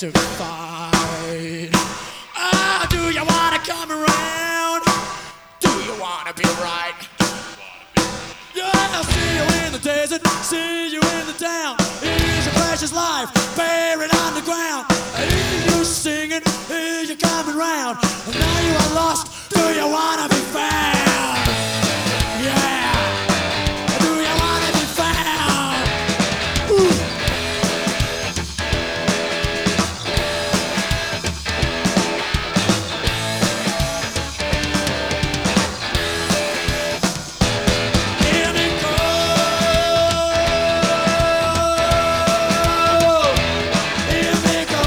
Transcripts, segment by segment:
to fight. Ah, do you wanna come around? Do you wanna be right? Yeah, I'll see you in the desert, see you in the town. Here's your precious life, buried underground. I hear you singing, hear you coming round. And now you are lost, do you wanna be found? Yeah, do you wanna be found? Ooh. Hear me go. Hear me go.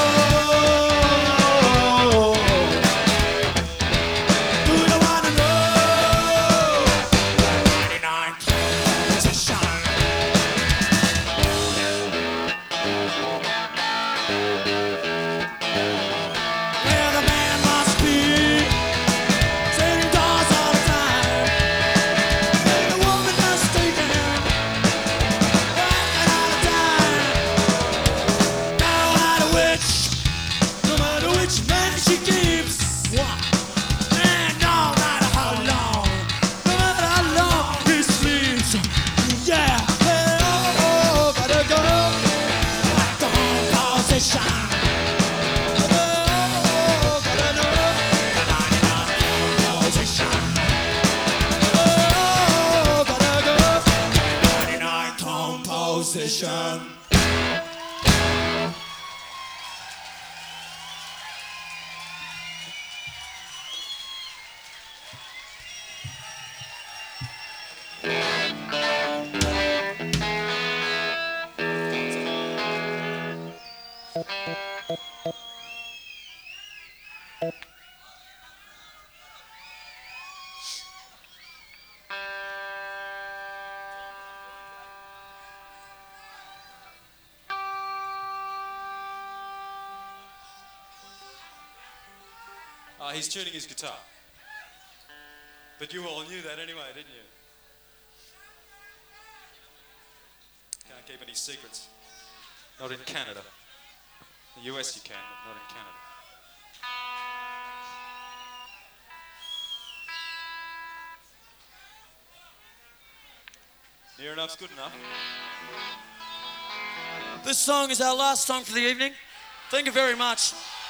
Do you wanna know? 99 position. Where the man must be, sitting doors all the time. Where the woman must take him, working all the time. No matter which man she keeps. And no matter how long, no matter how long he sleeps. Yeah, hey, oh, gotta go back to home position. Oh, gotta know the 99 position. Oh, gotta go 99 home position. He's tuning his guitar. But you all knew that anyway, didn't you? Can't keep any secrets. Not in Canada. The US you can, but not in Canada. Near enough's good enough. This song is our last song for the evening. Thank you very much.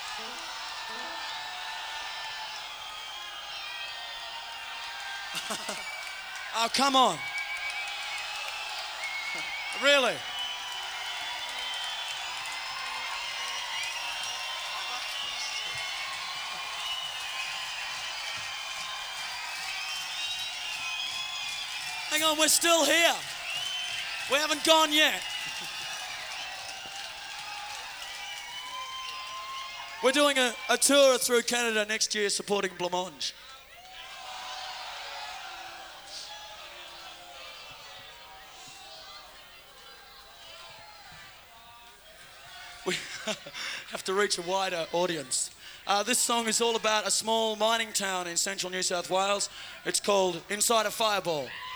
Oh, come on. Really? Hang on, we're still here. We haven't gone yet. We're doing a tour through Canada next year supporting Blancmange. We have to reach a wider audience. This song is all about a small mining town in central New South Wales. It's called Inside a Fireball.